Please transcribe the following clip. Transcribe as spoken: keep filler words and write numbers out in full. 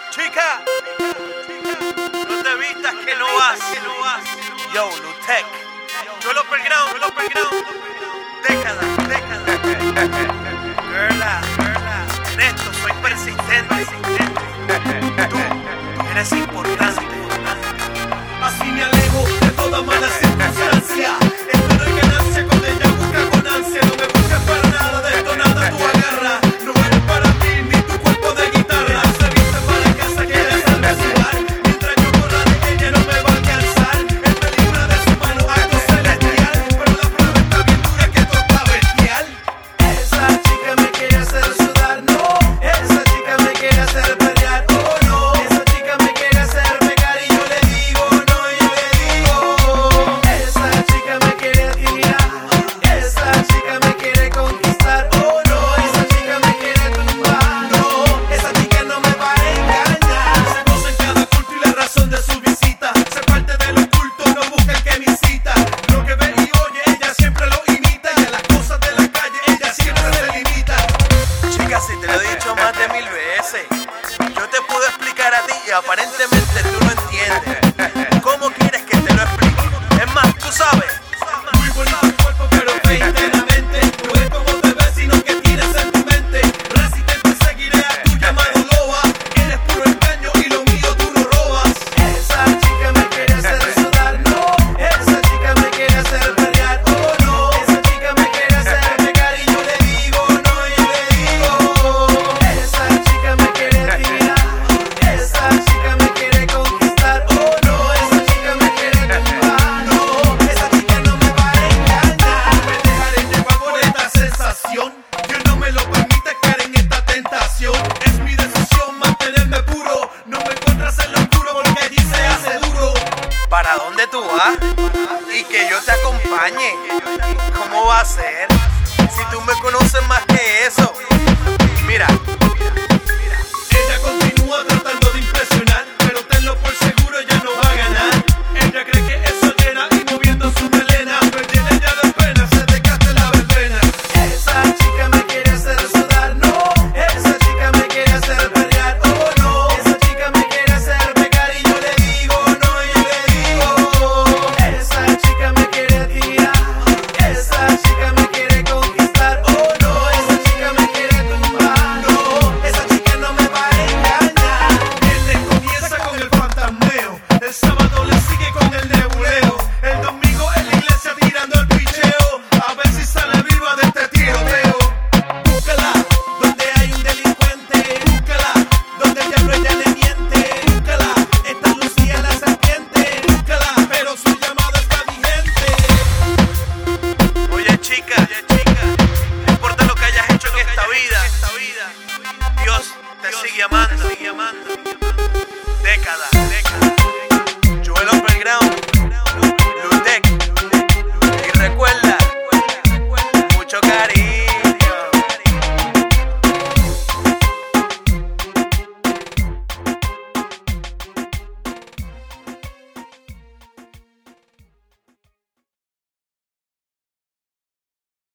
Chica, no te vistas que no vas. Yo, Lutec, yo lo perground, yo lo perground. Décadas, décadas. Girla, girla, en esto soy persistente. Tú, tú eres importante. Así me alejo de toda mala circunstancia. Espero en ganancia con ella busca con ansia. No me busques para nada, de esto nada tú agarras. No eres para ti ni tu cuerpo de guitarra. Se viste para casa, quiere salve su bar. Mientras yo corra de ella no me va a alcanzar. El peligro de su mano, acto celestial. Pero la prueba está bien dura que esto está bestial. Esa chica me quiere hacer sudar, no. Esa chica me quiere hacer pelear, oh no. Esa chica me quiere hacer pegar y yo le digo no, yo le digo. Esa chica me quiere admirar, esa chica me quiere conquistar, oh no. Esa chica me quiere tumbar, no. Esa chica no me va a engañar. Se goza en cada culto y la razón de su visita. Se parte de lo oculto, no busca el que me incita. Lo que ve y oye, ella siempre lo imita. Y a las cosas de la calle, ella siempre se limita. Chica, si te lo he dicho más de mil veces, yo te puedo explicar a ti y aparentemente tú no entiendes. ¿Cómo quieres que te lo explique? Es más, tú sabes. Muy bonito el cuerpo, pero fe internamente. No es como te ves, sino que tienes en tu mente. Resistente seguiré a tu llamado loba. Eres puro engaño y lo mío tú no robas. Esa chica me quiere hacer sudar, no. Esa chica me quiere hacer pelear, oh no. Esa chica me quiere hacer pegar y yo le digo no, yo le digo. Esa chica me quiere tirar, esa chica me quiere conquistar, oh no. Esa chica me quiere tumbar, no. Esa chica no me va a engañar. Me dejaré llevar por esta sensación. Dios no me lo permite caer en esta tentación. Es mi decisión mantenerme puro. No me encuentras en lo oscuro porque allí se hace duro. ¿Para dónde tú vas? Y que yo te acompañe. ¿Cómo va a ser? Si tú me conoces más